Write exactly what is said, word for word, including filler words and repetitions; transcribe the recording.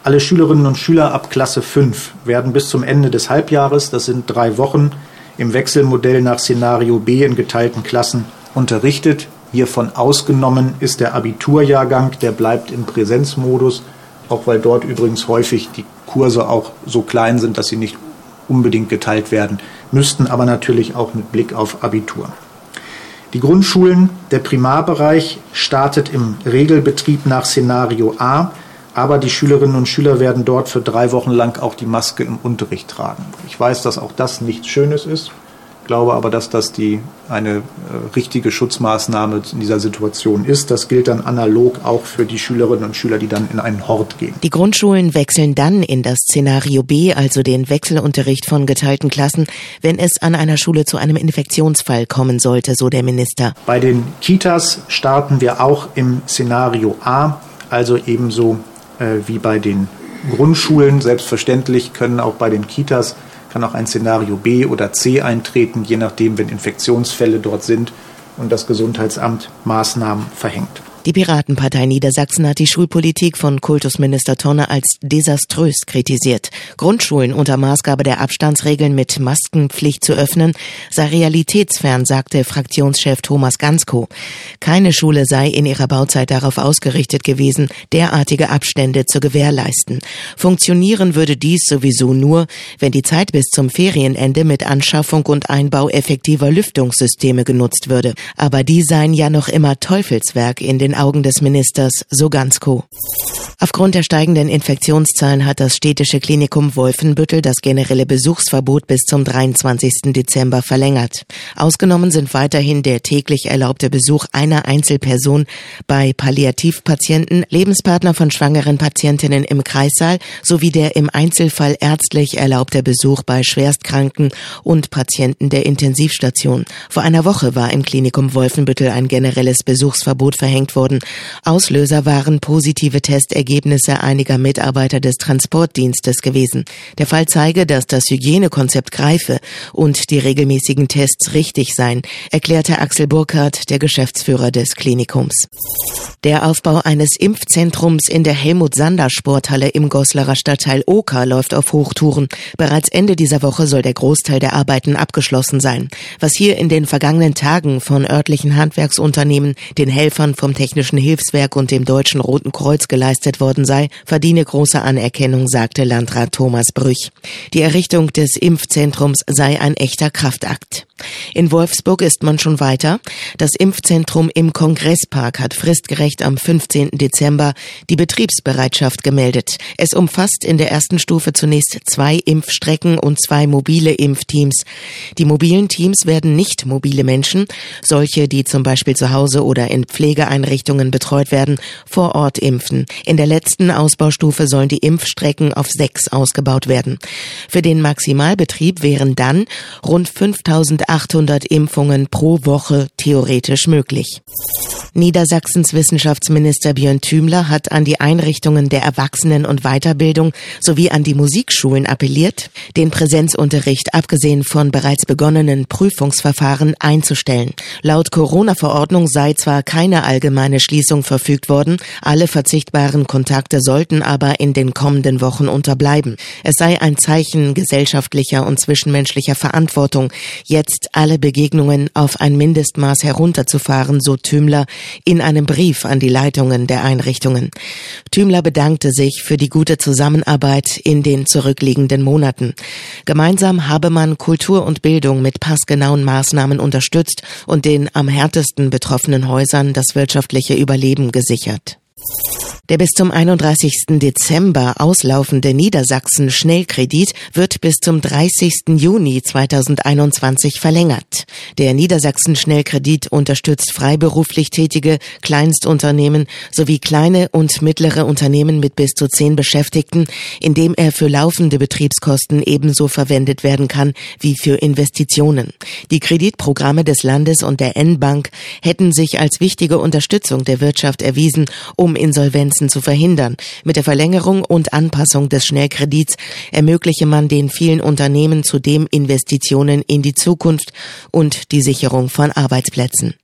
Alle Schülerinnen und Schüler ab Klasse fünf werden bis zum Ende des Halbjahres, das sind drei Wochen, im Wechselmodell nach Szenario B in geteilten Klassen unterrichtet. Hiervon ausgenommen ist der Abiturjahrgang, der bleibt im Präsenzmodus, auch weil dort übrigens häufig die Kurse auch so klein sind, dass sie nicht unbedingt geteilt werden müssten, aber natürlich auch mit Blick auf Abitur. Die Grundschulen, der Primarbereich startet im Regelbetrieb nach Szenario A, aber die Schülerinnen und Schüler werden dort für drei Wochen lang auch die Maske im Unterricht tragen. Ich weiß, dass auch das nichts Schönes ist, glaube aber, dass das die, eine äh, richtige Schutzmaßnahme in dieser Situation ist. Das gilt dann analog auch für die Schülerinnen und Schüler, die dann in einen Hort gehen. Die Grundschulen wechseln dann in das Szenario B, also den Wechselunterricht von geteilten Klassen, wenn es an einer Schule zu einem Infektionsfall kommen sollte, so der Minister. Bei den Kitas starten wir auch im Szenario A, also ebenso äh, wie bei den Grundschulen. Selbstverständlich können auch bei den Kitas kann auch ein Szenario B oder C eintreten, je nachdem, wenn Infektionsfälle dort sind und das Gesundheitsamt Maßnahmen verhängt. Die Piratenpartei Niedersachsen hat die Schulpolitik von Kultusminister Tonne als desaströs kritisiert. Grundschulen unter Maßgabe der Abstandsregeln mit Maskenpflicht zu öffnen, sei realitätsfern, sagte Fraktionschef Thomas Gansko. Keine Schule sei in ihrer Bauzeit darauf ausgerichtet gewesen, derartige Abstände zu gewährleisten. Funktionieren würde dies sowieso nur, wenn die Zeit bis zum Ferienende mit Anschaffung und Einbau effektiver Lüftungssysteme genutzt würde. Aber die seien ja noch immer Teufelswerk in den Augen des Ministers, so Gansko. Aufgrund der steigenden Infektionszahlen hat das städtische Klinikum Wolfenbüttel das generelle Besuchsverbot bis zum dreiundzwanzigsten Dezember verlängert. Ausgenommen sind weiterhin der täglich erlaubte Besuch einer Einzelperson bei Palliativpatienten, Lebenspartner von schwangeren Patientinnen im Kreissaal sowie der im Einzelfall ärztlich erlaubte Besuch bei Schwerstkranken und Patienten der Intensivstation. Vor einer Woche war im Klinikum Wolfenbüttel ein generelles Besuchsverbot verhängt worden. Auslöser waren positive Testergebnisse einiger Mitarbeiter des Transportdienstes gewesen. Der Fall zeige, dass das Hygienekonzept greife und die regelmäßigen Tests richtig seien, erklärte Axel Burkhardt, der Geschäftsführer des Klinikums. Der Aufbau eines Impfzentrums in der Helmut-Sander-Sporthalle im Goslarer Stadtteil Oker läuft auf Hochtouren. Bereits Ende dieser Woche soll der Großteil der Arbeiten abgeschlossen sein. Was hier in den vergangenen Tagen von örtlichen Handwerksunternehmen, den Helfern vom Technischen Hilfswerk und dem Deutschen Roten Kreuz geleistet worden sei, verdiene große Anerkennung, sagte Landrat Thomas Brüch. Die Errichtung des Impfzentrums sei ein echter Kraftakt. In Wolfsburg ist man schon weiter. Das Impfzentrum im Kongresspark hat fristgerecht am fünfzehnten Dezember die Betriebsbereitschaft gemeldet. Es umfasst in der ersten Stufe zunächst zwei Impfstrecken und zwei mobile Impfteams. Die mobilen Teams werden nicht mobile Menschen, solche, die zum Beispiel zu Hause oder in Pflegeeinrichtungen betreut werden, vor Ort impfen. In der letzten Ausbaustufe sollen die Impfstrecken auf sechs ausgebaut werden. Für den Maximalbetrieb wären dann rund fünftausendachthundert Impfungen pro Woche theoretisch möglich. Niedersachsens Wissenschaftsminister Björn Thümler hat an die Einrichtungen der Erwachsenen- und Weiterbildung sowie an die Musikschulen appelliert, den Präsenzunterricht abgesehen von bereits begonnenen Prüfungsverfahren einzustellen. Laut Corona-Verordnung sei zwar keine allgemeine Schließung verfügt worden, alle verzichtbaren Kontakte sollten aber in den kommenden Wochen unterbleiben. Es sei ein Zeichen gesellschaftlicher und zwischenmenschlicher Verantwortung, jetzt alle Begegnungen auf ein Mindestmaß herunterzufahren, so Thümler in einem Brief an die Leitungen der Einrichtungen. Thümler bedankte sich für die gute Zusammenarbeit in den zurückliegenden Monaten. Gemeinsam habe man Kultur und Bildung mit passgenauen Maßnahmen unterstützt und den am härtesten betroffenen Häusern das wirtschaftliche Überleben gesichert. Der bis zum einunddreißigsten Dezember auslaufende Niedersachsen-Schnellkredit wird bis zum dreißigsten Juni zweitausendeinundzwanzig verlängert. Der Niedersachsen-Schnellkredit unterstützt freiberuflich tätige Kleinstunternehmen sowie kleine und mittlere Unternehmen mit bis zu zehn Beschäftigten, indem er für laufende Betriebskosten ebenso verwendet werden kann wie für Investitionen. Die Kreditprogramme des Landes und der N-Bank hätten sich als wichtige Unterstützung der Wirtschaft erwiesen, um Insolvenzen zu verhindern. Mit der Verlängerung und Anpassung des Schnellkredits ermögliche man den vielen Unternehmen zudem Investitionen in die Zukunft und die Sicherung von Arbeitsplätzen.